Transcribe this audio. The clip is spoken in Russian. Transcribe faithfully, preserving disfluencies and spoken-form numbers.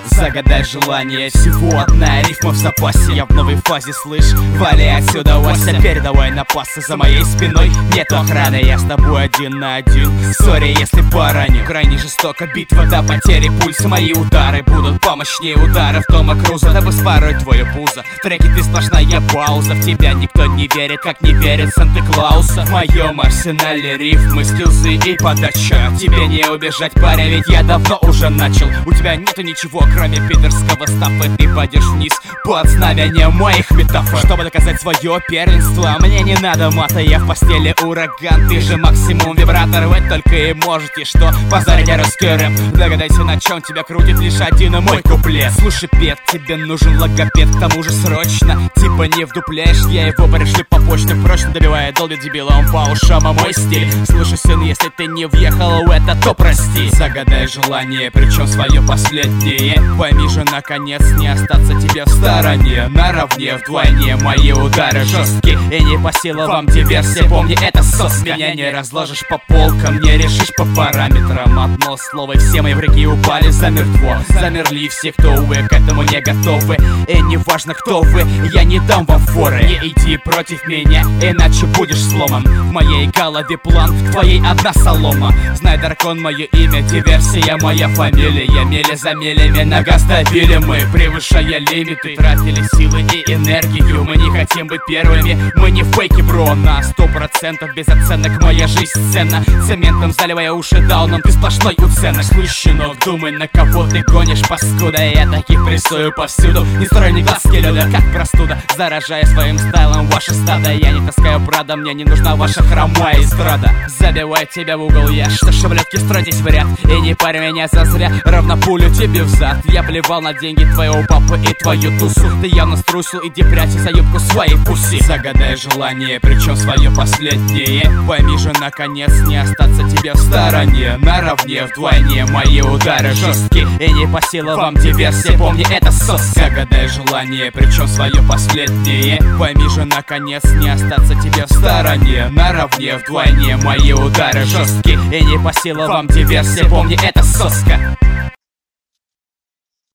Загадай желание, всего одна рифма в запасе. Я в новой фазе, слышь, вали отсюда, Вася. Передавай на пасы, за моей спиной нет охраны. Я с тобой один на один, сори, если пораню. Крайне жестоко битва до потери пульса. Мои удары будут помощнее ударов Тома Круза. Дабы спороть твое пузо, в треке ты сплошная пауза. В тебя никто не верит, как не верит Санта-Клауса. В моем арсенале рифмы, скилзы и подача. Тебе не убежать, паря, ведь я давно уже начал. У тебя нету ничего, кроме пидорского стафа. Ты пойдешь вниз под знамением моих метафор. Чтобы доказать свое первенство, мне не надо мата. Я в постели ураган, ты же максимум вибратор. Вы только и можете что позарить русский рэп. Догадайся, на чем тебя крутит лишь один мой куплет. Слушай, пет, тебе нужен логопед, к тому же срочно. Типа не вдупляешь, я его пришлю по почте. Прочно добивая, долбит дебилом по ушам, а мой стиль. Слушай, сын, если ты не въехал в это, то прости. Загадай желание, причем свое последнее. Пойми же, наконец, не остаться тебе в стороне. Наравне, вдвойне, мои удары жесткие. И не по силам вам диверсия, помни, это сос. Меня не разложишь по полкам, не решишь по параметрам. Одно слово, и все мои враги упали замертво. Замерли все, кто, увы, к этому не готовы. И не важно, кто вы, я не дам вам форы. Не иди против меня, иначе будешь сломан. В моей голове план, в твоей одна солома. Знай, дракон, мое имя, диверсия моя фамилия. Мили за милями на газ давили мы, превышая лимиты. Тратили силы и энергию, мы не хотим быть первыми. Мы не фейки, бро, на сто процентов без оценок. Моя жизнь сцена, цементом заливая уши дауном. Ты сплошной уценок. Слышь, щенок, думай, на кого ты гонишь, паскуда. Я таких прессую повсюду, не строй мне глазки, люда, как простуда. Заражая своим стайлом ваше стадо. Я не таскаю прада, мне не нужна ваша хромая эстрада. Забивай тебя в угол я, что шаблетки стройтесь в ряд. И не парь меня зазря, равно пулю тебе в зад. Я плевал на деньги твоего папы и твою тусу. Ты явно струсил, иди прячься за юбку своей пуси. Загадай желание, причем свое последнее. Пойми же, наконец, не остаться тебе в стороне. Наравне, вдвойне, мои удары жесткие. И не по силам вам диверсия, помни, это сос. Загадай желание, причем свое последнее. Пойми же, наконец, не остаться тебе в стороне. Наравне, вдвойне, мои удары жесткие. И не по силам вам диверсия, помни, это соска.